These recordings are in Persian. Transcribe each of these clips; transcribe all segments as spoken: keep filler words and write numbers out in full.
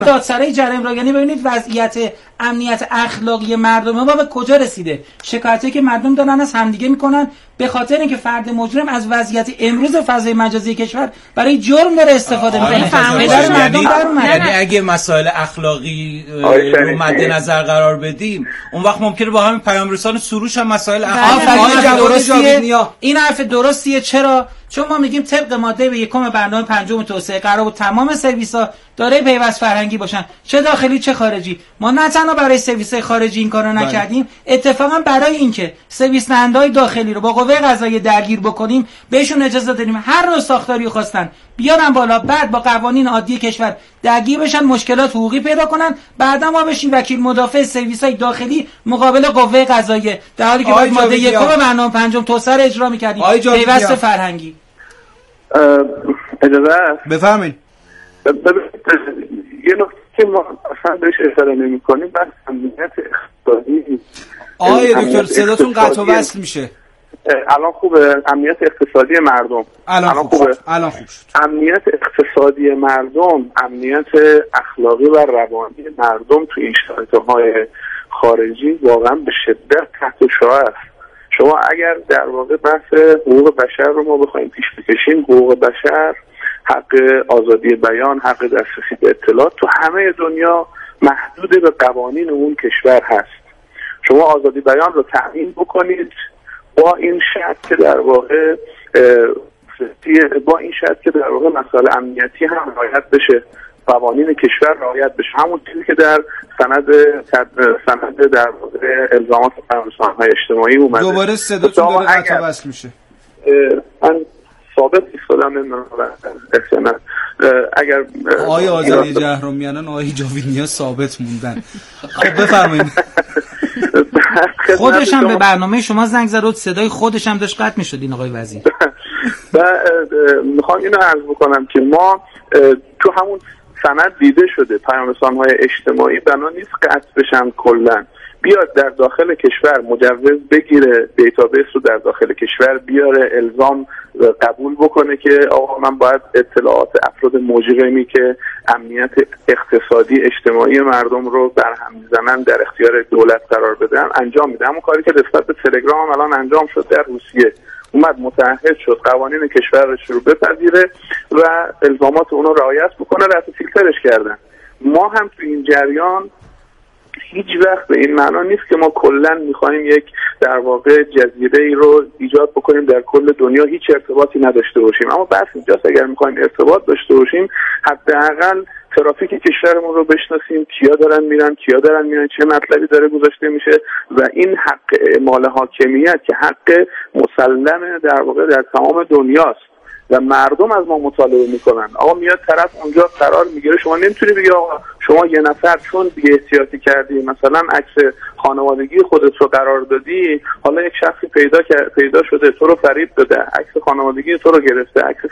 دادسرای جرم را، یعنی ببینید وضعیت امنیت اخلاقی مردم ما به کجا رسیده. شکایتی که مردم دارن از همدیگه میکنن به خاطر اینکه فرد مجرم از وضعیت امروز فضای مجازی کشور برای جرم داره استفاده میکنه. یعنی, یعنی اگه مسائل اخلاقی رو مد نظر قرار بدیم اون وقت ممکنه با همین پیام رسان سروش هم مسائل اخلاقی درستیه. این حرف درستیه. چرا؟ چون ما میگیم طبق ماده یکم برنامه پنجم توسعه قرار بود تمام سرویس‌ها دارای پیوست فرهنگی باشن، چه داخلی چه خارجی. ما نه تنها برای سرویس‌های خارجی این کارو نکردیم، اتفاقا برای اینکه سرویس دهنده‌های داخلی رو با قوه قضاییه درگیر بکنیم بهشون اجازه دادیم هر نوع ساختاری خواستن بیارن بالا، بعد با قوانین عادی کشور درگیر بشن، مشکلات حقوقی پیدا کنن، بعدا ما بشیم وکیل مدافع سرویس‌های داخلی مقابل قوه قضاییه، در حالی که باید ماده یکم برنامه پنجم توسعه رو اجرا می‌کردیم. پیوست فرهنگی. اجازه بفهمید یه نکته که ما اصلا بهش اشاره نمی کنیم بس امنیت اقتصادی. آقای دکتر صداتون قطع و وصل میشه. الان خوبه؟ امنیت اقتصادی مردم الان, الان خوبه؟ الان خوب شد. امنیت اقتصادی مردم، امنیت اخلاقی و روانی مردم تو این شرایط‌های خارجی واقعا به شدت تحت شعاع است. شما اگر در واقع بحث حقوق بشر رو ما بخوایم پیش بکشیم، حقوق بشر، حق آزادی بیان، حق دسترسی به اطلاعات تو همه دنیا محدود به قوانین اون کشور هست. شما آزادی بیان رو تأمین بکنید با این شرط که در واقع با این شرط که در واقع مسائل امنیتی هم رعایت بشه، قوانین کشور رعایت بشه، همون چیزی که در سند سند در واقع الزامات رسانه‌های اجتماعی اومده. دوباره صداتون داره قطع وصل میشه. من ثابت ایستادم نمیدونم احسانا اگر آقای آزادی جهرومیانان آقای جاویدنیا ثابت موندن. خب بفرمایید. خودش هم به برنامه شما زنگ زد و صدای خودش هم داشت قطع میشد این آقای وزیر. و میخوام اینو عرض بکنم که ما تو همون سند دیده شده پیام رسانه‌های اجتماعی بنا نیست قطع بشن کلا، بیاد در داخل کشور مجوز بگیره، دیتابیس رو در داخل کشور بیاره، الزام قبول بکنه که آقا من باید اطلاعات افراد مجرمی که امنیت اقتصادی اجتماعی مردم رو برهم میزنن در اختیار دولت قرار بدن، انجام میده. همون کاری که نسبت به تلگرام هم الان انجام شد در روسیه، اومد متعهد شد قوانین کشورش رو بپذیره و الزامات اون رو رعایت بکنه، رفع فیلترش کردن. ما هم تو این جریان هیچ وقت به این معنا نیست که ما کلا میخوایم یک در واقع جزیره ای رو ایجاد بکنیم در کل دنیا هیچ ارتباطی نداشته باشیم، اما بحث اینجاست اگر میخوایم ارتباط داشته باشیم حداقل ترافیک کشورمون رو بشناسیم، کیا دارن میرن، کیا دارن میان، چه مطلبی داره گذاشته میشه و این حق اعمال حاکمیت که حق مسلم در واقع در تمام دنیاست و مردم از ما مطالبه میکنن. آقا میاد طرف اونجا قرار میگیره، شما نمیتونی بگی آقا شما یه نفر چون بی احتیاطی کردی مثلا عکس خانوادگی خودت رو قرار دادی، حالا یک شخصی پیدا پیدا شده تو رو فریب داده، عکس خانوادگی تو رو گرفته، عکس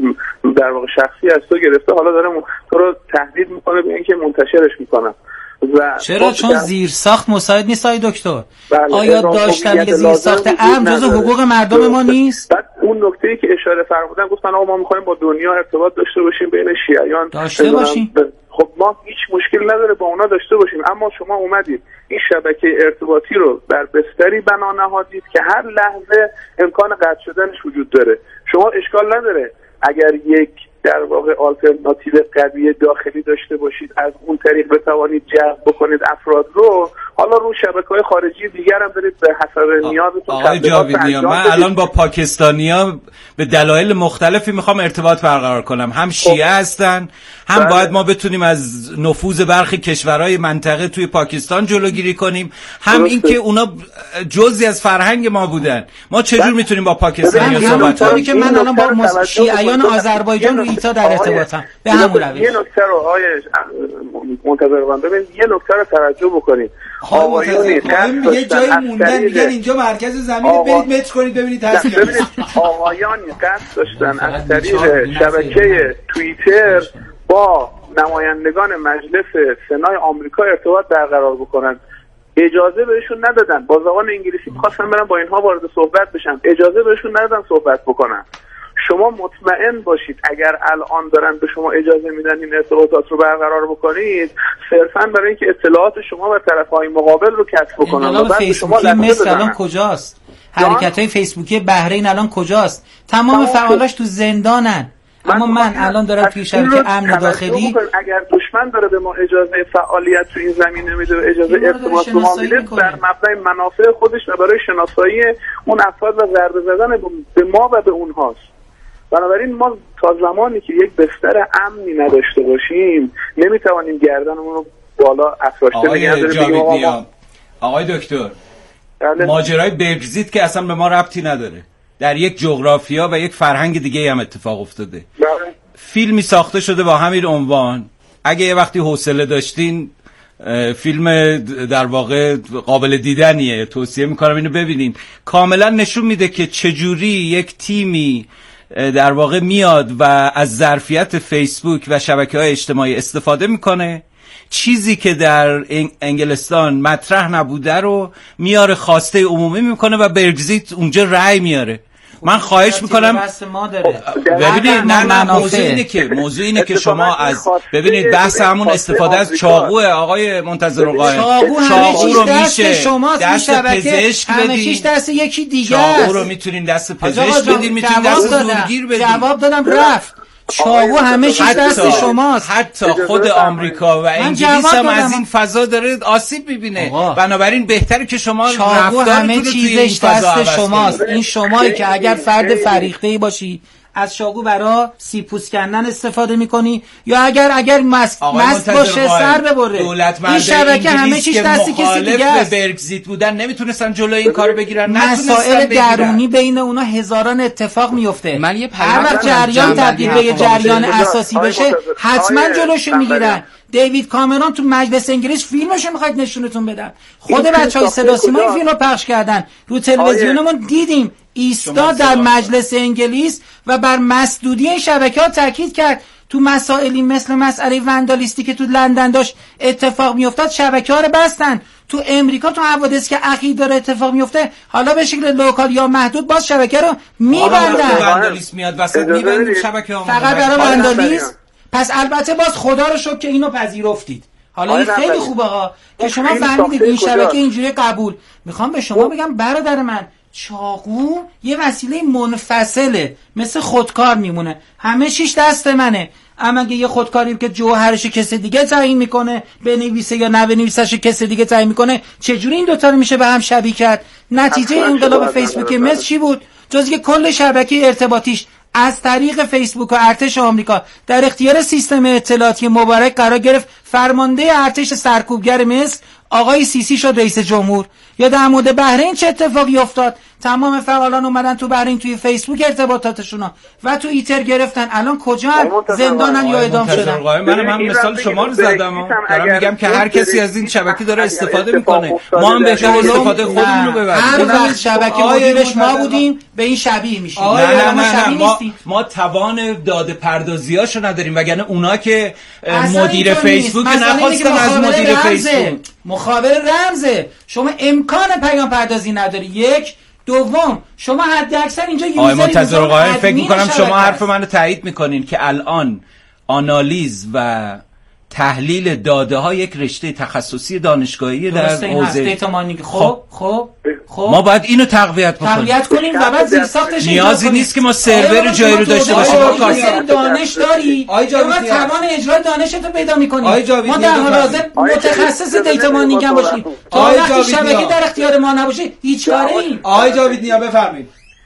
در واقع شخصی از تو گرفته، حالا داره تو رو تهدید میکنه به اینکه منتشرش میکنه. چرا؟ چون زیر ساخت مساعد نیست آقای دکتر. بله. آیا داشتن یه زیر ساخت امن جزء حقوق مردم ما نیست؟ بعد اون نکته‌ای که اشاره فرمودن گفتن آقا ما می‌خوایم با دنیا ارتباط داشته باشیم، بین شیعیان داشته باشیم. خب ما هیچ مشکل نداره با اونا داشته باشیم، اما شما اومدید این شبکه ارتباطی رو در بستری بنا نهادید که هر لحظه امکان قطع شدنش وجود داره. شما اشکال نداره اگر یک در واقع آلترناتیو قوی داخلی داشته باشید، از اون طریق بتوانید جذب بکنید افراد رو، حالا رو شبکه‌های خارجی دیگر هم برید به حسب نیازتون. آقای جاویدنیا من الان با پاکستانی‌ها به دلایل مختلفی میخوام ارتباط برقرار کنم، هم شیعه هستن، هم بله. باید ما بتونیم از نفوذ برخی کشورهای منطقه توی پاکستان جلوگیری کنیم، هم اینکه اونا جزئی از فرهنگ ما بودن. ما چجور میتونیم با پاکستانی‌ها صحبت کنیم؟ که من الان با شیعیان آذربایجان رو ایتا در ارتباطم به همون روش. یه نکته رو آقای منتظران ببین، یه نکته رو توجه بکنید. آقایونی یه جایی موندن میگن اینجا مرکز زمین، برید متر کنید ببینید هست. ببینید آقایانی قصد داشتن از طریق شبکه توییتر با نمایندگان مجلس سنای آمریکا ارتباط برقرار بکنن، اجازه بهشون ندادن. با زبان انگلیسی می‌خواستن برن با اینها وارد صحبت بشن، اجازه بهشون ندادن صحبت بکنن. شما مطمئن باشید اگر الان دارن به شما اجازه میدن این ارتباطات رو برقرار بکنید صرفا برای اینکه اطلاعات شما و طرف‌های مقابل رو کسب بکنن. انقلاب فیسبوکی مصر الان کجاست؟ حرکت‌های فیسبوکی بحرین الان کجاست؟ تمام فعالاش تو زندانن. اما من الان دارم توی شبکه امن داخلی، اگر دشمن داره به ما اجازه فعالیت تو این زمینه میده و اجازه ارتباط با ما میده در مبدأ منافع خودش و برای شناسایی اون افراد و ضربه زدن به ما و به اونهاست. بنابراین ما تا زمانی که یک بستر امنی نداشته باشیم نمیتوانیم گردنمون رو بالا افراشته نگه داریم. آقای دکتر، ماجرای برگزیت که اصلا به ما ربطی نداره، در یک جغرافیا و یک فرهنگ دیگه هم اتفاق افتاده. بله. فیلمی ساخته شده با همین عنوان. اگه یه وقتی حوصله داشتین فیلم در واقع قابل دیدنیه، توصیه میکنم اینو ببینین. کاملا نشون میده که چجوری یک تیمی در واقع میاد و از ظرفیت فیسبوک و شبکه‌های اجتماعی استفاده میکنه، چیزی که در انگلستان مطرح نبوده رو میاره خواسته عمومی میکنه و برگزیت اونجا رأی میاره. من خواهش میکنم ببینید، نه نه موضوع اینه که موضوع اینه که شما از ببینید بحث همون استفاده از چاقوه آقای منتظر قائم. چاقو رو میشه دست پزشک بدین، دست یکی دیگه است. چاقو رو میتونین دست پزشک بدین، میتونین دست زورگیر بدین. جواب دادم رفت. چاقو همه چیز دست شماست. حتی خود آمریکا و انگلیس هم از این فضا داره آسیب میبینه. بنابراین بهتره که شما چاقو همه چیزش دست شماست. این شمایی که اگر فرد فریخته‌ای باشی از چاقو برای سیب پوست کندن استفاده میکنی، یا اگر اگر مست, مست باشه سر ببره. این شبکه همه چیز دست کسی دیگه است. برگزیت بودن نمیتونستن جلوی این کارو بگیرن. مسائل درونی بین اونا هزاران اتفاق میفته. من یه هر وقت جریان تبدیل به جریان اساسی بشه حتما جلوشو میگیرن. دیوید کامرون تو مجلس انگلیس فیلمشو میخواد نشونتون بدن. خود بچهای صدا سیما این فیلمو پخش کردن. رو تلویزیونمون دیدیم. ایستاد در مجلس انگلیس و بر مسدودی این شبکه‌ها تاکید کرد. تو مسائلی مثل مسئله وندالیستی که تو لندن داشت اتفاق میافتاد شبکه‌ها رو بستن. تو امریکا تو حوادث که اخیر داره اتفاق میفته حالا به شکل لوکال یا محدود باز شبکه رو میبندن. وندالیسم میاد وسط میبندن شبکه‌ها فقط برای وندالیسم. پس البته باز خدا رو شکر که اینو پذیرفتید. حالا این خیلی خوبه ها که شما فهمیدید این شبکه اینجوری قبول. میخوام به شما بگم برادر من، چاقو یه وسیله منفصله، مثل خودکار میمونه، همه چیش دست منه. اما اگه یه خودکاری که جوهرش کسی دیگه تعیین میکنه، بنویسه یا نبنویسه‌ش کسی دیگه تعیین میکنه، چجوری این دوتا رو میشه به هم شبیه کرد؟ نتیجه انقلاب فیسبوک مصر چی بود؟ جز که کل شبکه ارتباطیش از طریق فیسبوک و ارتش آمریکا در اختیار سیستم اطلاعاتی مبارک قرار گرفت. فرمانده ارتش سرکوبگر مصر آقای سیسی شد رئیس جمهور. یا در مورد بحرین چه اتفاقی افتاد؟ تمام فعالان اومدن تو بحرین توی فیسبوک ارتباطاتشون و تو ایتر گرفتن. الان کجا زندانن یا اعدام شدن؟ منم هم مثال شما رو زدم، دارم میگم که هر کسی از این شبکه داره استفاده میکنه، ما هم بهتر استفاده خودمون رو ببریم. هر وقت شبکه مدیرش ما بودیم به این شبیه میشیم. نه نه نه ما ما توان داده پردازیاشو نداریم، وگرنه اونا که مدیر فیسبوک نخواستن از مدیر فیسبوک مخابر رمزه. شما امکان پیام پردازی نداری. یک دوم شما حد اکثر اینجا یوزری آقای منتظر قائم فکر میکنم شما حرف منو تایید میکنین که الان آنالیز و تحلیل داده ها یک رشته تخصصی دانشگاهی در حوزه دیتا ماینینگ. خب خب خب ما باید اینو تقویت بکنیم تقویت کنیم و بعد زیر ساختش نیازی نیست که ما سرور جایی رو داشته باشیم. ما کار دانش داری ما توان اجرای دانشت رو پیدا میکنیم. ما در حال حاضر متخصص دیتا ماینینگ هم باشیم. تا وقتی شبکه در اختیار ما نباشه هیچ کاره ایم. آقای جاوید نیا بفرمایید.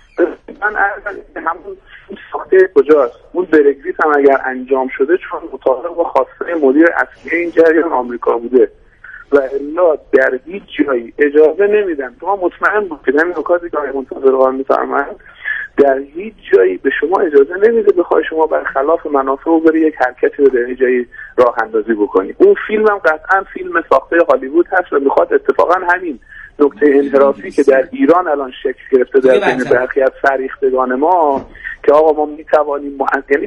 من همون ساخته کجاست؟ اون برگزیت هم اگر انجام شده چون مطابق با خواسته مدیر اصلی این جریان آمریکا بوده و الا در هیچ جایی اجازه نمیدن. شما مطمئن باشید همین نکاتی که منتظر قائم می‌فرمایند در هیچ جایی به شما اجازه نمیده بخوای شما برخلاف منافع و بری یک حرکتی رو در جایی راه اندازی بکنی. اون فیلم هم قطعا فیلم ساخته هالیوود هست و میخواد اتفاقا همین نکته انحرافی که در ایران الان شکل گرفته در بین برخی از فریختگان ما که آقا ما میتوانیم یعنی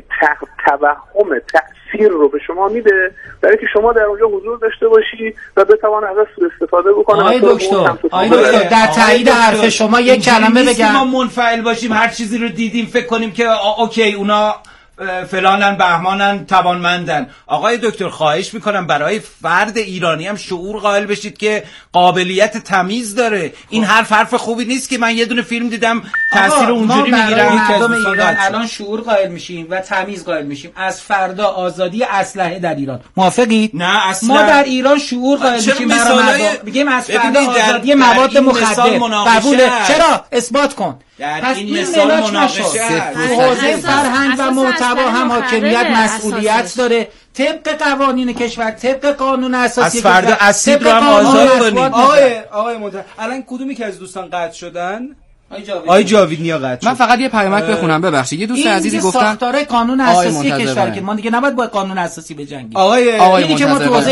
توهم تأثیر رو به شما میده برای که شما در اونجا حضور داشته باشی و بتوان ازش سوء استفاده بکنه. آقای دکتر آقای دکتر در تایید حرف شما یک کلمه بگم. ما منفعل باشیم هر چیزی رو دیدیم فکر کنیم که اوکی اونا فلانن بهمانن توانمندن. آقای دکتر خواهش میکنم برای فرد ایرانی هم شعور قائل بشید که قابلیت تمیز داره. این حرف حرف خوبی نیست که من یه دونه فیلم دیدم تاثیر اونجوری میگیرم. مردم ایران الان شعور قائل میشیم و تمیز قائل میشیم. از فردا آزادی اسلحه در ایران. موافقید؟ نه اصلا. ما در ایران شعور قائل میشیم برای مردم. میگیم از فردا آزادی مواد مخدر. قبوله؟ چرا؟ اثبات کن. پس این مثال مناقشه حوزه فرهنگ و محتوا هم حاکمیت مسئولیت داره طبق قوانین کشور، طبق قانون اساسی از فردا اسید رو هم آزاد کنیم. آقای آقای منتظر الان کدومی که از دوستان قطع شدن؟ آقای جاویدنیا قطع شد. من فقط یه پیامک بخونم ببخشید. یه دوست عزیزی گفتن ساختار قانون اساسی کشور که ما دیگه نباید با قانون اساسی بجنگیم. آقای آقای که ما تو حوزه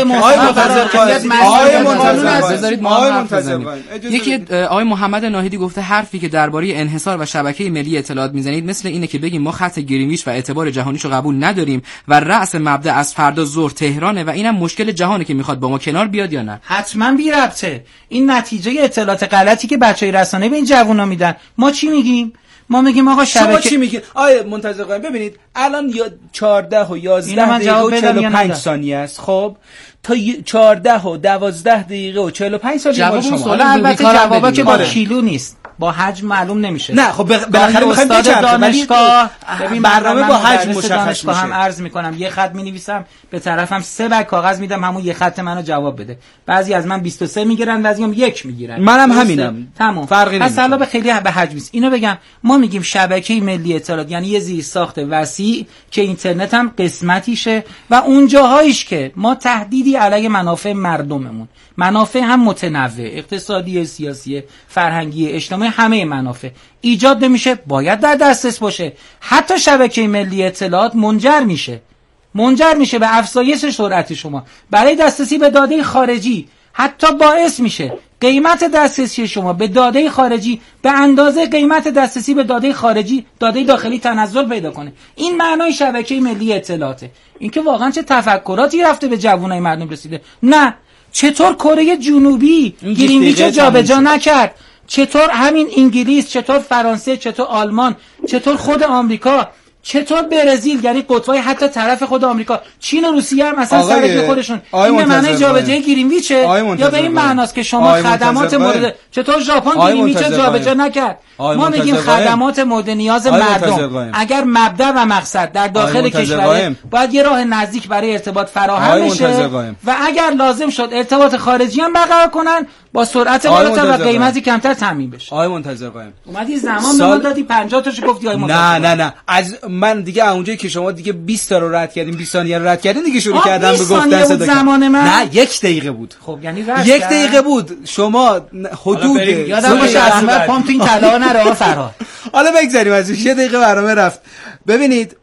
محتوا آقای منتظر بذارید ما حرف بزنیم. یکی آقای محمد ناهیدی گفته حرفی که درباره انحصار و شبکه ملی اطلاعات میزنید مثل اینه که بگیم ما خط گرینویچ و اعتبار جهانیشو قبول نداریم و رأس مبدا از فردا ظهر تهرانه و اینم مشکل جهانی که میخواد با ما کنار بیاد یا نه. حتما بی ربطه. این نتیجه اطلاعات غلطی که بچهای رسانه به این جوونا میدن. ما چی میگیم؟ ما میگیم آقا شبکه شما چی میگید؟ آیه منتظر قایم ببینید الان یا چهارده و یازده دقیقه و چهل و پنج ثانیه است. خب تا چهارده و دوازده دقیقه و چهل و پنج ثانیه با شما. حالا البته جوابا که با کیلو نیست، با حجم معلوم نمیشه. نه خب بالاخره میخوایم استاد دانشگاه ببین برنامه با حجم مشخص میشه. هم عرض میکنم یه خط مینویسم به طرفم سه بک کاغذ میدم همون یه خط منو جواب بده. بعضی از من بیست و سه میگیرن بعضی هم یک میگیرن. منم همینم. تمام. فرقی نمیکنه. اصلا به خیلی به حجم نیست. اینو بگم ما میگیم شبکه ملی اطلاعات یعنی یه زیر ساخت وسیع که اینترنت هم قسمتیشه و اون جاهاییش که ما تهدیدی علیه منافع مردممون، منافع هم متنوع، اقتصادی، سیاسی، فرهنگی، اجتماعی، همه منافع ایجاد نمیشه، باید در دسترس باشه. حتی شبکه ملی اطلاعات منجر میشه منجر میشه به افزایش سرعت شما برای دسترسی به داده خارجی، حتی باعث میشه قیمت دسترسی شما به داده خارجی به اندازه قیمت دسترسی به داده خارجی داده داخلی تنزل پیدا کنه. این معنای شبکه ملی اطلاعاته. اینکه واقعا چه تفکراتی رفته به جوانای مردم رسیده. نه چطور کره جنوبی گرینویچ رو جابجا نکرد، چطور همین انگلیس، چطور فرانسه، چطور آلمان، چطور خود آمریکا، چطور برزیل، یعنی قطبای حتی طرف خود آمریکا، چین و روسیه هم اصلا سر خودشون. این به معنای جابجایی گرینویچه یا به این معناست که شما خدمات مورد چطور ژاپن گرینویچ جابجا نکرد؟ ما میگیم خدمات مورد نیاز مردم اگر مبدا و مقصد در داخل کشور باید یه راه نزدیک برای ارتباط فراهم بشه و اگر لازم شد ارتباط خارجی هم برقرار کنن با سرعت بالاتر و قیمتی کمتر تامین بشه. آقای منتظر قائم اومدی زمان به ما دادی پنجاه تاشو گفتی آقای منتظر. نه نه نه از من دیگه اونجایی که شما دیگه بیست تا رو رد کردین، بیست ثانیه رو رد کردین دیگه شروع کردم به گفتن صدا. زمان من نه یک دقیقه بود. خب یعنی رد یک دقیقه بود. شما حدود یادم باشه احمد پام تو این طلا نره فرار. حالا بگذاریم ازش، یه دقیقه برنامه رفت. ببینید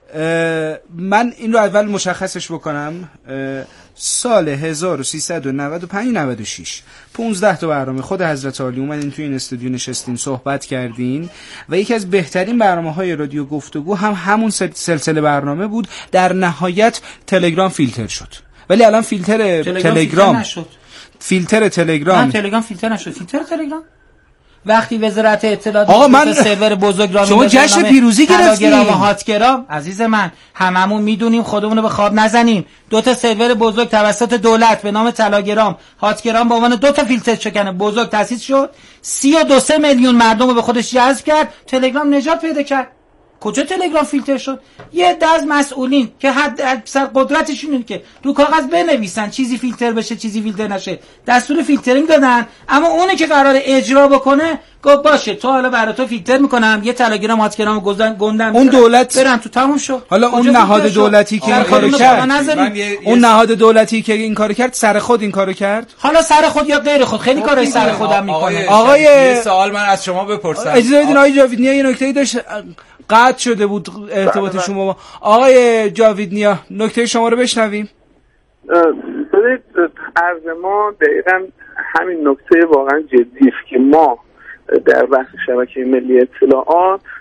من این رو اول مشخصش بکنم. سال هزار و سیصد و نود و پنج نود و شش پانزده تا برنامه خود حضرت عالی اومدین توی این استودیو نشستین صحبت کردین و یکی از بهترین برنامه‌های رادیو گفتگو هم همون سلسله برنامه بود. در نهایت تلگرام فیلتر شد، ولی الان فیلتر تلگرام فیلتر تلگرام تلگرام فیلتر نشد. فیلتر تلگرام وقتی وزارت اطلاعات آقا من سرور بزرگ را شما جشن پیروزی گرفتین و هاتگرام عزیز من هممون میدونیم خودمون رو به خواب نزنیم. دو تا سرور بزرگ توسط دولت به نام تلاگرام، هاتگرام به عنوان دو تا فیلتر شکن بزرگ تأسیس شد. سی و دو سه میلیون مردم رو به خودش جذب کرد. تلگرام نجات پیدا کرد. کجا تلگرام فیلتر شد؟ یه عده از مسئولین که حد سر قدرتشون اینه که رو کاغذ بنویسن چیزی فیلتر بشه چیزی فیلتر نشه، دستور فیلترینگ دادن، اما اونی که قرار اجرا بکنه گفت باشه تو حالا برای تو فیلتر میکنم، یه تلگرام هاتگرام گندم اون دولت برن تو تموم شد. حالا اون نهاد دولتی که این کارو کرد، اون نهاد دولتی که این کارو کرد سر خود این کارو کرد، حالا سر خود یا غیر خود، خیلی کارهای سر خودم میکنه. آقای یه سوال من از شما بپرسم، اجازه بدین آقای جاویدنیا یه نکته‌ای داشت قطع شده بود ارتباط شما با آقای جاویدنیا، نکته شما رو بشنویم. ببینید عرض ما دقیقاً همین نکته واقعا جدی است که ما در بحث شبکه ملی اطلاعات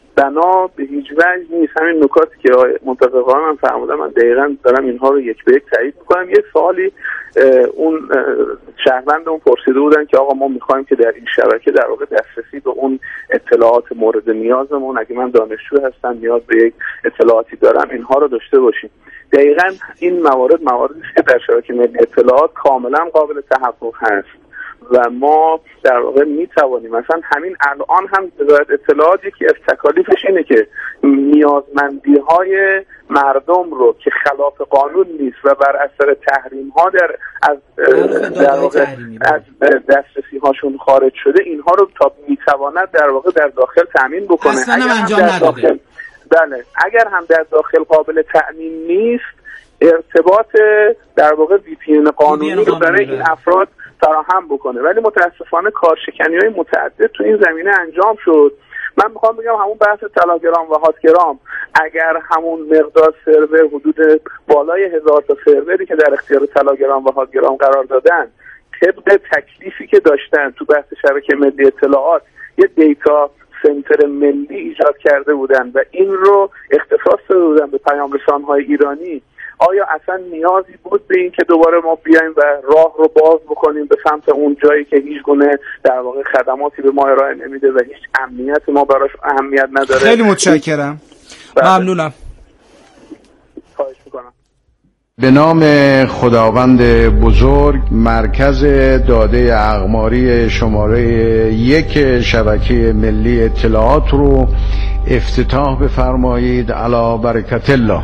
بنا به هیچ وجه نیست. همین نکاتی که منتقدان من فرمودن من دقیقاً دارم اینها رو یک به یک تایید می‌کنم. یه سوالی اون شهروند اون پرسیده بودن که آقا ما می‌خوایم که در این شبکه در واقع دسترسی به اون اطلاعات مورد نیازمون، اگه من دانشجو هستم نیاز به یک اطلاعاتی دارم، اینها رو داشته باشیم. دقیقاً این موارد مواردی است که در شبکه ملی اطلاعات کاملا قابل تحقق هست و ما در واقع میتوانیم مثلا همین الان هم وزارت اطلاعات یکی از تکالیفش اینه که نیازمندی های مردم رو که خلاف قانون نیست و بر اثر تحریم ها در از در واقع از دسترسی هاشون خارج شده اینها رو تا میتواند در واقع در داخل تامین بکنه. اصلا هم انجام نداده. بله، اگر هم در داخل قابل تامین نیست ارتباط در واقع وی پی ان قانونی رو برای این افراد فراهم بکنه. ولی متاسفانه کارشکنی‌های متعدد تو این زمینه انجام شد. من میخوام بگم همون بحث تلاگرام و هاتگرام، اگر همون مقدار سرور حدود بالای هزار تا سروری که در اختیار تلاگرام و هاتگرام قرار دادن طبق تکلیفی که داشتن تو بحث شبکه ملی اطلاعات یه دیتا سنتر ملی ایجاد کرده بودن و این رو اختصاص داده بودن به پیام رسان‌های ایرانی، آیا اصلا نیازی بود به این که دوباره ما بیایم و راه رو باز بکنیم به سمت اون جایی که هیچ گونه در واقع خدماتی به ما ارائه نمیده و هیچ امنیت ما براش اهمیت نداره؟ خیلی متشکرم. ممنونم. خواهش میکنم. به نام خداوند بزرگ، مرکز داده اقماری شماره یک شبکه ملی اطلاعات رو افتتاح بفرمایید. علی برکت الله.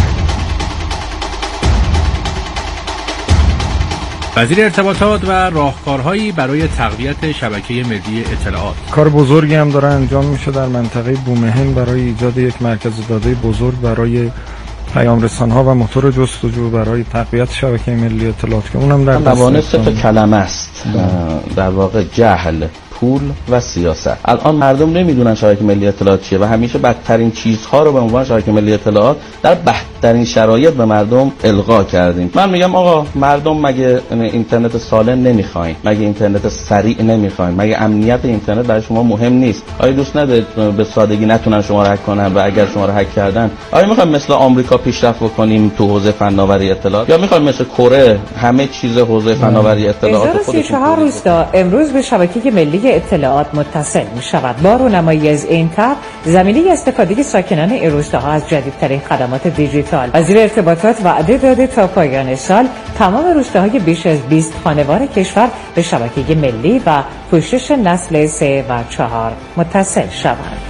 وزیر ارتباطات و راهکارهایی برای تقویت شبکه ملی اطلاعات. کار بزرگی هم داره انجام میشه در منطقه بومهن برای ایجاد یک مرکز داده بزرگ برای پیام رسان‌ها و موتور جستجو برای تقویت شبکه ملی اطلاعات که اونم در موانع سه تا کلمه است، در واقع جهل، پول و سیاست. الان مردم نمیدونن شبکه ملی اطلاعات چیه و همیشه بدترین چیزها رو به عنوان شبکه ملی اطلاعات در بدترین شرایط به مردم القا کردیم. من میگم آقا مردم مگه اینترنت سالم نمیخواین؟ مگه اینترنت سریع نمیخواین؟ مگه امنیت اینترنت برای شما مهم نیست؟ آیا دوست ندارید به سادگی نتونن شما رو هک کنن و اگر شما رو هک کردن آیا میخوایم مثل آمریکا پیشرفت بکنیم تو حوزه فناوری اطلاعات یا میخوایم مثل کره همه چیز حوزه فناوری اطلاعات خودشون؟ روستا امروز به شبکه ملی اطلاعات متصل می شود. با رونمایی از این طرح زمینه استفاده ساکنان این روستاها از جدیدترین خدمات دیجیتال. وزیر ارتباطات وعده داده تا پایان سال تمام روستاهای بیش از بیست خانوار کشور به شبکه ملی و پوشش نسل سه و چهار متصل شوند.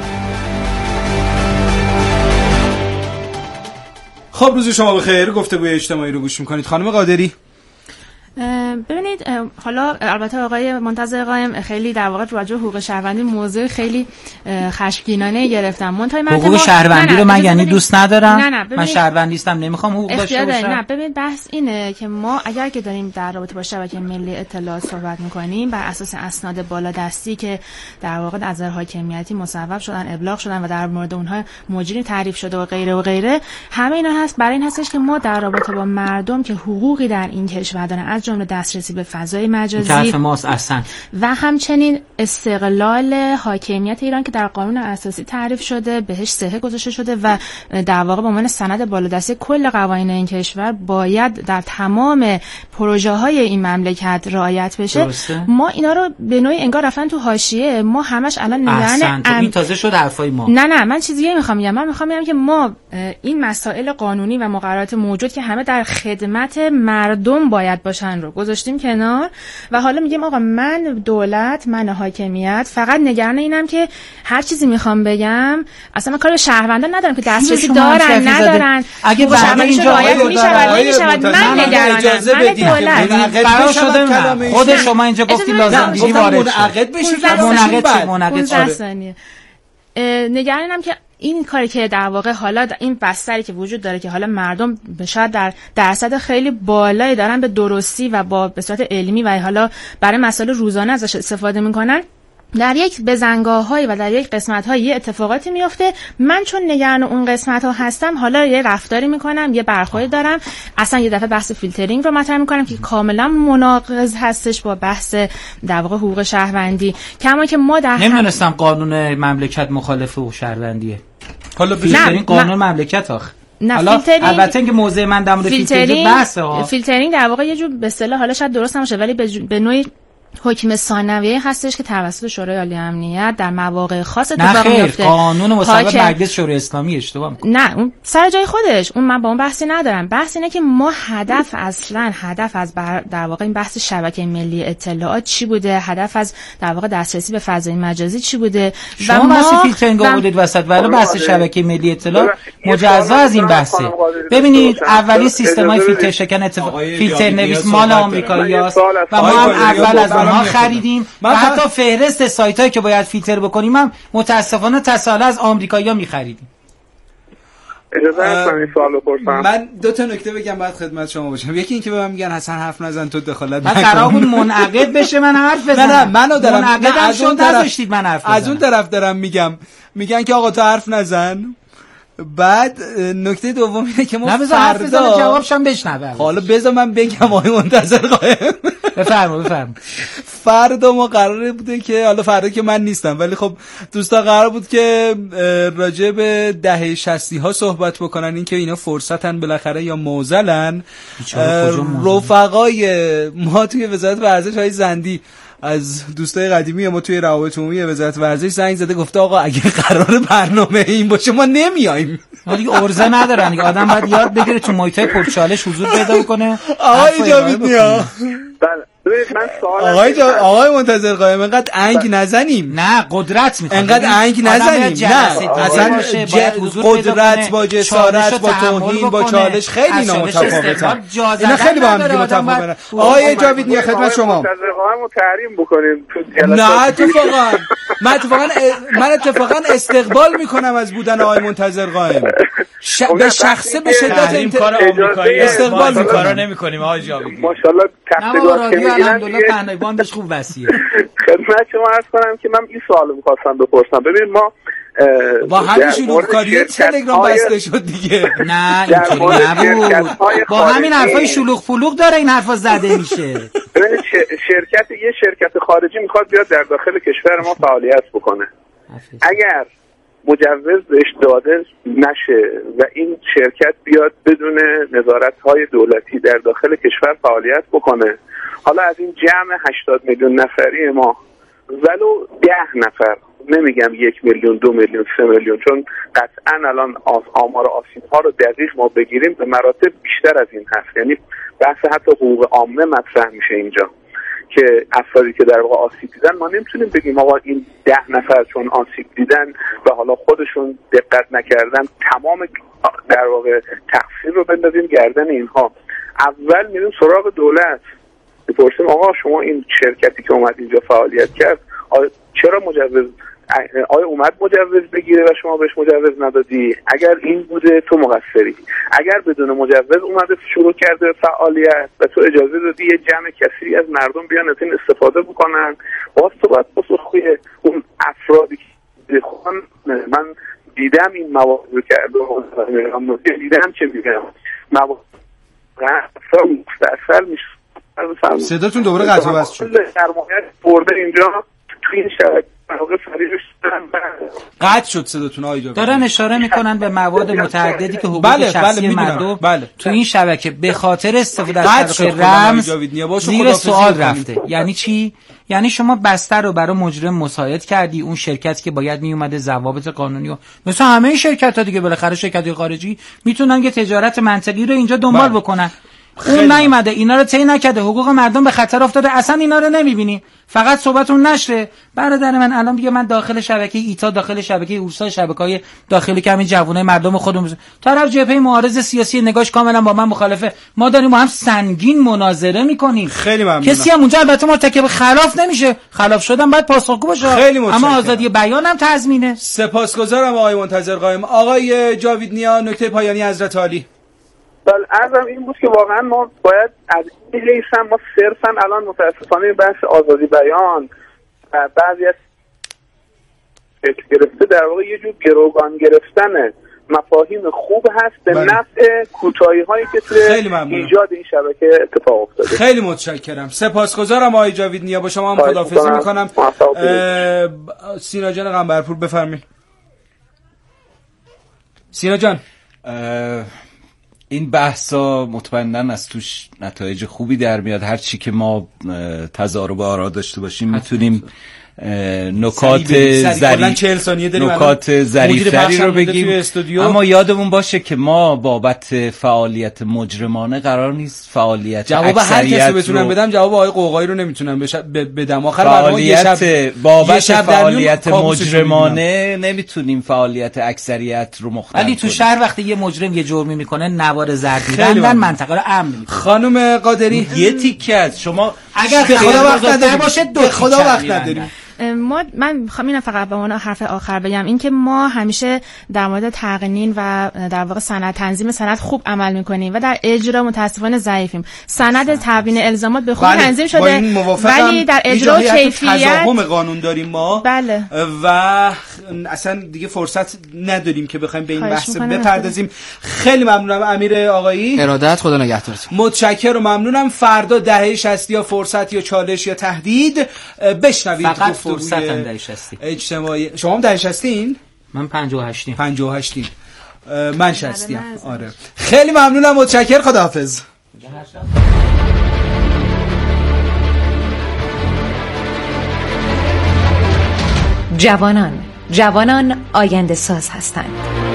خب روز شما بخیر. گفتگوی اجتماعی رو گوش میکنید. خانم قادری. ببینید حالا البته آقای منتظر قائم خیلی در واقع راجع به حقوق شهروندی موضوع خیلی خشمگینانه گرفتم. منتهای من حقوق شهروندی رو من یعنی دوست ندارم. نه نه من شهروند نیستم، نمیخوام حقوق داشته باشم. نه ببین بحث اینه که ما اگر که داریم در رابطه با شبکه ملی اطلاعات صحبت میکنیم بر اساس اسناد بالادستی که در واقع از نظر حاکمیتی مصوب شدن، ابلاغ شدن و در مورد اونها مجری تعریف شده و غیره و غیره، همه اینا هست برای این هستش که ما در رابطه با مردم که حقوقی در این کشور دارن از جمله دسترسی به فضای مجازی طرف ماست اصلا و همچنین استقلال حاکمیت ایران که در قانون اساسی تعریف شده، بهش صحه گذاشته شده و در واقع به عنوان سند بالادستی کل قوانین این کشور باید در تمام پروژه های این مملکت رعایت بشه. درسته. ما اینا رو به نوعی انگار رفتن تو حاشیه. ما همش الان نگران ام... این تازه شد حرفای ما. نه نه من چیزی میخوام بگم. من میخوام بگم که ما این مسائل قانونی و مقررات موجود که همه در خدمت مردم باید باشن رو گذاشتیم کنار و حالا میگیم آقا من دولت، من حاکمیت فقط نگران اینم که هر چیزی میخوام بگم اصلا من کار به شهروندان ندارم که دسترسی دارن ندارن. اگه برای اینجا رعایت میشود نمیشود من نگرانم. من دولت قرار شده خود شما اینجا گفتی لازم دیدی وارد منعقد بشی که منعقد چی منعقد ثانیه نگرانم که این کاری که در واقع حالا این بستری که وجود داره که حالا مردم شاید در درصد خیلی بالایی دارن به درستی و با به صورت علمی و حالا برای مسائل روزانه ازش استفاده میکنن، در یک بزنگاه‌های و در یک قسمت‌های یه اتفاقاتی میفته، من چون نگران اون قسمت‌ها هستم حالا یه رفتاری میکنم، یه برخوردی دارم، اصلا یه دفعه بحث فیلترینگ رو مطرح میکنم که کاملا مناقض هستش با بحث در واقع حقوق شهروندی. کما که ما در نمیدونستم قانون مملکت مخالف حقوق شهروندیه. حالا فیلترینگ قانون مملکت آخه. نه حالا البته اینکه موضع من در مورد فیلترینگ بحثه ها. فیلترینگ در واقع یه جور به اصطلاح حالا شاید درست نباشه ولی به, به نوعی حکم ثانویه هستش که توسط شورای عالی امنیت در مواقع خاص اتفاق میفته. نه قانون مصوب مجلس شورای اسلامی اشتباه میکنه. نه اون سر جای خودش، اون من با اون بحثی ندارم. بحث اینه که ما هدف اصلا هدف از بر در واقع این بحث شبکه ملی اطلاعات چی بوده، هدف از در واقع دسترسی به فضای مجازی چی بوده و ما بحث فیلترینگ آوردید وسط ولی بحث شبکه ملی اطلاعات مجزا از این بحثه. ببینید اولی سیستمای فیلتر شکن اتفاق فیلتر نویس مال آمریکاییاست و ما هم اول از اونها خریدیم و حتی فهرست سایتایی که باید فیلتر بکنیم هم متاسفانه تساله از آمریکایی‌ها می‌خریدیم. اجازه هست من این سوالو بپرسم؟ من دو تا نکته بگم بعد خدمت شما باشم. یکی اینکه به من میگن حسن حرف نزن تو دخالت نکن. من قرار بود منعقد بشه من حرف بزنم. نه نه منو دارم از اون طرف من حرف از اون طرف دارم میگم میگن که آقا تو حرف نزن. بعد نکته دوم اینه که ما فردا جوابشم بشنوه. حالا بذار من بگم آقای منتظر قائم. بفرما بفرما. فردا ما قراره بوده که حالا فردا که من نیستم ولی خب دوستا قرار بود که راجع به دهه شصتی ها صحبت بکنن، این که اینا فرصتن بالاخره یا معضلن. رفقای ما توی وزارت ورزش های زندی از دوستای قدیمی ما توی روابط عمومی وزارت ورزش زنگ زده گفته آقا اگه قرار برنامه این باشه ما نمیایم. ما دیگه ارزه ندارن دیگه، آدم باید یاد بگیره تو محیطای پرچالش حضور پیدا کنه. آقای جاوید نیا بله من سوال آقای جا... آقای منتظر قائم انقدر انگ نزنیم. نه قدرت میخواد انقدر انگ نزنیم. نه اصلا ج... قدرت با جسارت با توهین با چالش خیلی اینا متفاوتن. اینا خیلی با هم دیگه متفاوتن. آقای جاوید نیا خدمت شما. منتظر قائم رو تحریم بکنیم تو نه اتفاقا من اتفاقا من اتفاقا استقبال میکنم از بودن آقای منتظر قائم. ش... به شخصه به شدت این کار آمریکایی استقبال میکنه نمیکنیم آقای جاوید. ماشاءالله تقدیرات الحمدلله پهنای باندش خوب وسیعه. خدمت شما عرض کنم که من این سوالو می‌خواستم بپرسم. ببین ما با همین شلوغ‌کاری تلگرام بسته شد دیگه. نه اینطوری نبود. با همین حرفای شلوغ پلوغ داره این حرفا زده میشه. ببین شرکت یه شرکت خارجی میخواد بیاد در داخل کشور ما فعالیت بکنه. اگر مجوز بهش داده نشه و این شرکت بیاد بدون نظارت‌های دولتی در داخل کشور فعالیت بکنه، حالا از این جمع هشتاد میلیون نفری ما ولو ده نفر، نمیگم یک میلیون دو میلیون سه میلیون، چون قطعا الان آمار آسیب ها رو دقیق ما بگیریم به مراتب بیشتر از این هست. یعنی بحث حتی حقوق عامه مطرح میشه اینجا که افرادی که در واقع آسیب دیدن ما نمیتونیم بگیم آقا این ده نفر چون آسیب دیدن و حالا خودشون دقت نکردن تمام در واقع تقصیر رو بندازیم گردن اینها. اول میریم سراغ دولت بپرسیم آقا شما این شرکتی که اومد اینجا فعالیت کرد چرا مجوز آیا اومد مجوز بگیره و شما بهش مجوز ندادی؟ اگر این بوده تو مقصری. اگر بدون مجوز اومده شروع کرده فعالیت و تو اجازه دادی یه جمع کثیری از مردم بیان از این استفاده بکنن، باز تو باید پاسخگوی اون افرادی که خودم من دیدم این مواد رو کرده دیدم چه میگم مواد مستاصل میشه. صداتون دوباره قطع و وصل شد. سرمایه برده اینجا توی این شبکه واقعا فریش قطع شد صداتون آقای جاوید. دارن اشاره میکنن به مواد متعددی که حقوق بله، شخصی بله، مردم بله. تو این شبکه به خاطر استفاده از طرف رمز زیر سوال رفته. یعنی چی؟ یعنی شما بسته رو برای مجرم مساعد کردی، اون شرکتی که باید می اومده ضوابط قانونی و مثل همه شرکت‌ها دیگه بالاخره شرکت‌های خارجی میتونن یه تجارت منطقی رو اینجا دنبال بله. بکنن. اون نیومده اینا رو طی نکرده، حقوق مردم به خطر افتاده، اصلا اینا رو نمیبینی، فقط صحبتون نشره. برادر من الان دیگه من داخل شبکه ایتا، داخل شبکه اورسا، شبکه‌های داخلی که همین جوانای مردم خودمون طرف جبهه معارض سیاسی نگاش کاملا با من مخالفه، ما داریم با هم سنگین مناظره میکنیم. خیلی ممنونم. کسی هم اونجا البته مرتکب خلاف نمیشه، خلاف شدن باید پاسخگو باشه، اما آزادی بیان هم تضمینه. سپاسگزارم آقای منتظر قائم. آقای جاوید نیا نکته پایانی حضرت عالی. بله عرضم این بود که واقعا ما باید از این حیث هم ما صرفا الان متاسفانه بحث آزادی بیان و بعضی از شکل گرفته در واقع یه جور گروگان گرفتن مفاهیم خوب هست به نفع کوتاهی هایی که توی ایجاد این شبکه اتفاق افتاده. خیلی متشکرم، سپاسگزارم آقای جاوید نیا. با شما هم خداحافظی میکنم. سینا جان قنبرپور بفرمایید. سینا جان، این بحثا مطمئناً از توش نتایج خوبی در میاد. هر چی که ما تضارب آرا داشته باشیم میتونیم نکات ظریف نکات ظریف‌تری رو بگیم، اما یادمون باشه که ما بابت فعالیت مجرمانه قرار نیست فعالیت جواب هر کسی بتونم بدم، جواب آقای قوقایی رو نمیتونم بدم. آخر برنامه یه شب بابت فعالیت مجرمانه نمیتونیم فعالیت اکثریت رو مختل ولی تو شهر وقتی یه مجرم یه جرمی میکنه نوار زرد می‌بندن، منطقه رو امن می‌کنه. خانم قادری یه تیکه از شما اگر خدا وقت نداره باشه دو خدا وقت نداریم. ما من میخوام اینو فقط به عنوان حرف آخر بگم، این که ما همیشه در مورد تقنین و در واقع سند تنظیم سند خوب عمل میکنیم و در اجرا متاسفانه ضعیفیم. سند تبیین الزامات به خوبی تنظیم شده ولی در اجرا و کیفیت تضاهم قانون داریم ما. بله. و اصلا دیگه فرصت نداریم که بخوایم به این بحث بپردازیم. خیلی ممنونم امیر آقایی. ارادت، خدا نگهدارتون. متشکرم و ممنونم. فردا دهه شصت یا فرصت یا چالش یا تهدید بشنوید. فرصت هم دهه شصتی اجتماعی. شما هم دهه شصتین؟ من پنجاه و هشتیم. پنجاه و هشتیم. من شصتیم. آره. خیلی ممنونم، متشکرم، خداحافظ. جوانان جوانان آینده ساز هستند.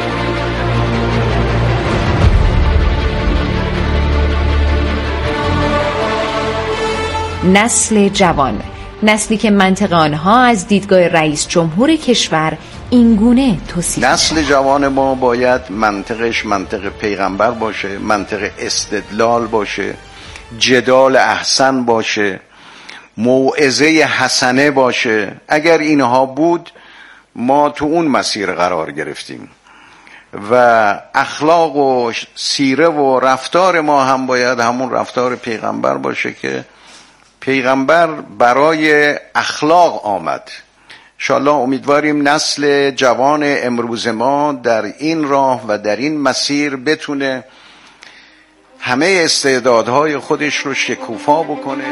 نسل جوان، نسلی که منطق آنها از دیدگاه رئیس جمهور کشور اینگونه توصیف. نسل جوان ما باید منطقش منطق پیغمبر باشه، منطق استدلال باشه، جدال احسن باشه، موعظه حسنه باشه. اگر اینها بود ما تو اون مسیر قرار گرفتیم و اخلاق و سیره و رفتار ما هم باید همون رفتار پیغمبر باشه که پیغمبر برای اخلاق آمد. انشاءالله امیدواریم نسل جوان امروز ما در این راه و در این مسیر بتونه همه استعدادهای خودش رو شکوفا بکنه.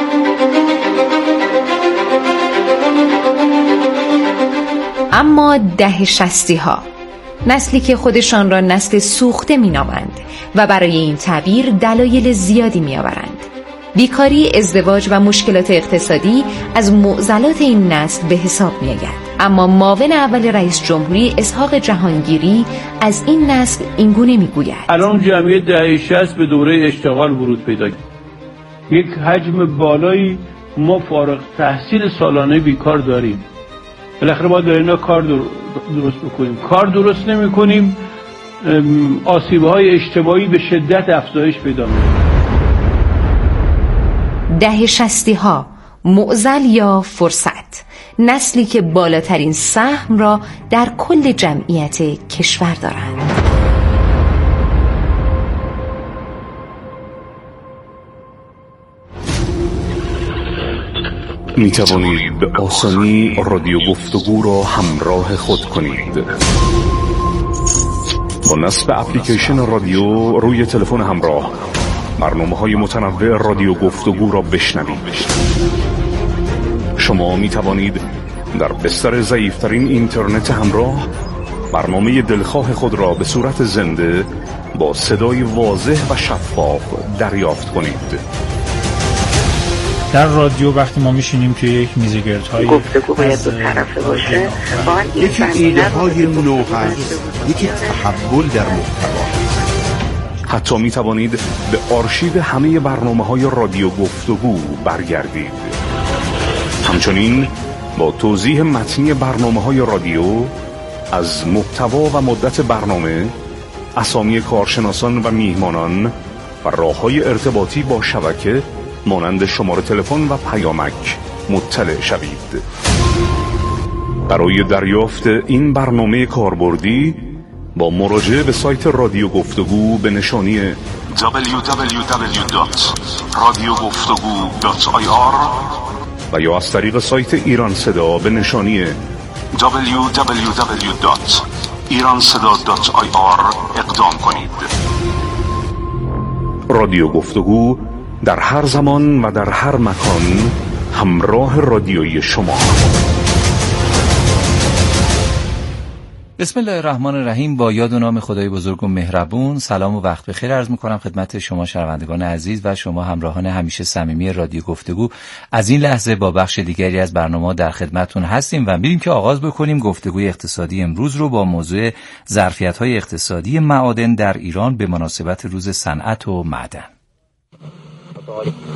اما ده شصتی ها، نسلی که خودشان را نسل سوخته می نامند و برای این تعبیر دلایل زیادی می آورند. بیکاری، ازدواج و مشکلات اقتصادی از معضلات این نسل به حساب می آید. اما معاون اول رئیس جمهوری اسحاق جهانگیری از این نسل اینگونه می گوید: الان جمعیت دهه شصت به دوره اشتغال ورود پیدا کرد. یک حجم بالایی ما فارغ تحصیل سالانه بیکار داریم. بالاخره باید در اینا کار درست بکنیم. کار درست نمی کنیم، آسیب‌های اجتماعی به شدت افزایش پیدا می‌کنه. ده شصتی ها، معضل یا فرصت، نسلی که بالاترین سهم را در کل جمعیت کشور دارند. می توانید به آسانی رادیو گفتگو را همراه خود کنید. با نصب اپلیکیشن رادیو روی تلفن همراه برنامه‌های متنوع رادیو گفتگو را بشنوید. شما می توانید در بستر ضعیف‌ترین اینترنت همراه برنامه دلخواه خود را به صورت زنده با صدای واضح و شفاف دریافت کنید. در رادیو وقتی ما میشینیم توی یک میزگردهای گفتگو باید دو طرفه باشه، یکی ایده های نو هست، یکی تحول در محتوا. حتی می توانید به آرشیو همه برنامه‌های رادیو گفتگو برگردید. همچنین با توضیح متنی برنامه‌های رادیو از محتوا و مدت برنامه، اسامی کارشناسان و میهمانان و راه‌های ارتباطی با شبکه مانند شماره تلفن و پیامک مطلع شوید. برای دریافت این برنامه کاربردی با مراجعه به سایت رادیو گفتگو به نشانی دبلیو دبلیو دبلیو دات رادیو گفتگو دات آی آر و یا از طریق سایت ایران صدا به نشانی دبلیو دبلیو دبلیو دات ایران صدا دات آی آر اقدام کنید. رادیو گفتگو در هر زمان و در هر مکان همراه رادیویی شما. بسم الله الرحمن الرحیم. با یاد و نام خدای بزرگ و مهربون، سلام و وقت بخیر عرض می‌کنم خدمت شما شنوندگان عزیز و شما همراهان همیشه صمیمی رادیو گفتگو. از این لحظه با بخش دیگری از برنامه در خدمتتون هستیم و می‌ریم که آغاز بکنیم گفتگوی اقتصادی امروز رو با موضوع ظرفیت‌های اقتصادی معادن در ایران به مناسبت روز صنعت و معدن.